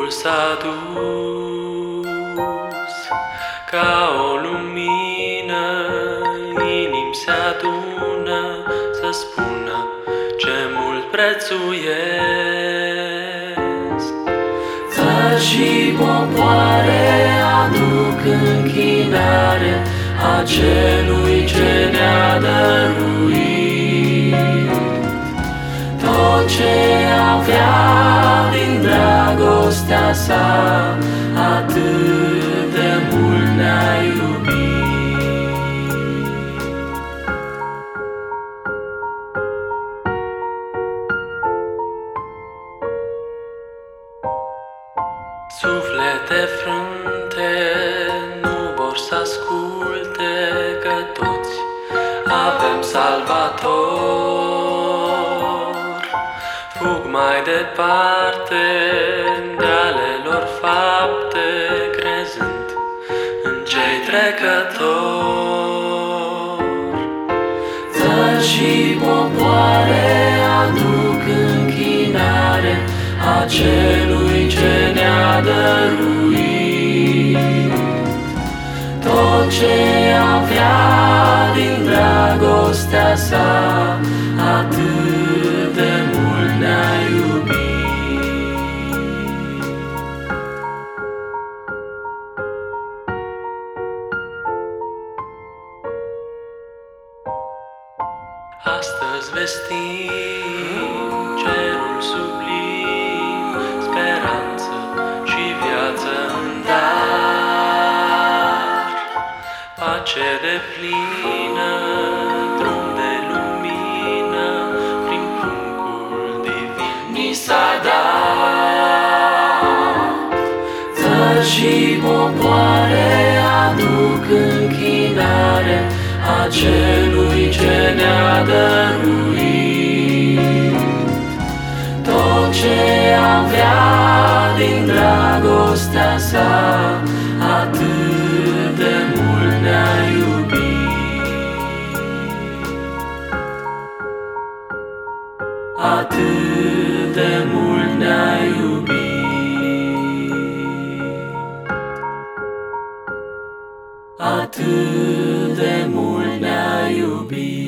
Timpul s-a dus ca o lumină, inimi se adună să spună ce mult prețuiesc. Țări și popoare aduc închinare acelui ce ne-a dăruit tot ce avea din dragostea sa, atât de mult ne-a iubit. Suflete frânte nu vor să asculte că toți avem Salvator. Fug mai departe de ale lor fapte, crezând în cei trecători. Țări și popoare aduc închinare acelui ce ne-a dăruit tot ce avea din dragostea sa, atât de mult ne-a iubit. Astăzi vestim cerul sublim, speranță și viață în dar, pace deplină, drum de lumină, prin pruncul divin ni s-a dat. Țări și popoare aduc închinare acelui ce ne-a dăruit tot ce avea din dragostea sa, atât de mult ne-a iubit. Atât de mult ne-a iubit. Atât de mult ne-a iubit.